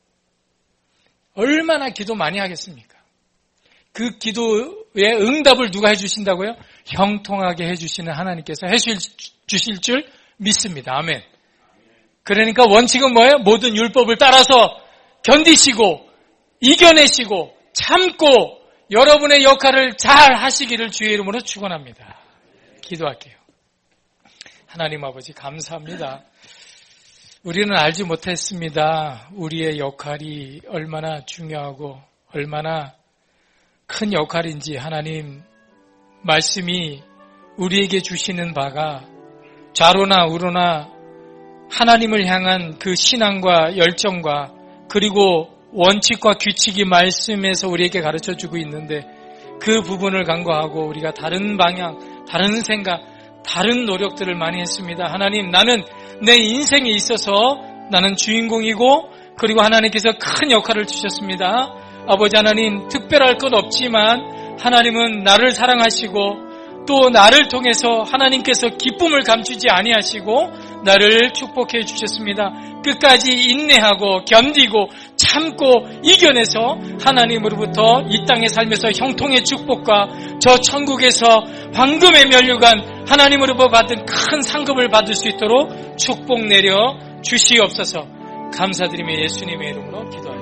얼마나 기도 많이 하겠습니까? 그 기도의 응답을 누가 해주신다고요? 형통하게 해주시는 하나님께서 해주실 줄 믿습니다. 아멘. 그러니까 원칙은 뭐예요? 모든 율법을 따라서 견디시고 이겨내시고 참고 여러분의 역할을 잘 하시기를 주의 이름으로 축원합니다. 기도할게요. 하나님 아버지 감사합니다. 우리는 알지 못했습니다. 우리의 역할이 얼마나 중요하고 얼마나 큰 역할인지 하나님 말씀이 우리에게 주시는 바가 좌로나 우로나 하나님을 향한 그 신앙과 열정과 그리고 원칙과 규칙이 말씀에서 우리에게 가르쳐주고 있는데 그 부분을 간과하고 우리가 다른 방향, 다른 생각, 다른 노력들을 많이 했습니다. 하나님, 나는 내 인생에 있어서 나는 주인공이고 그리고 하나님께서 큰 역할을 주셨습니다. 아버지 하나님, 특별할 것 없지만 하나님은 나를 사랑하시고 또 나를 통해서 하나님께서 기쁨을 감추지 아니하시고 나를 축복해 주셨습니다. 끝까지 인내하고 견디고 참고 이겨내서 하나님으로부터 이 땅에 살면서 형통의 축복과 저 천국에서 황금의 면류관 하나님으로부터 받은 큰 상급을 받을 수 있도록 축복 내려 주시옵소서. 감사드리며 예수님의 이름으로 기도합니다.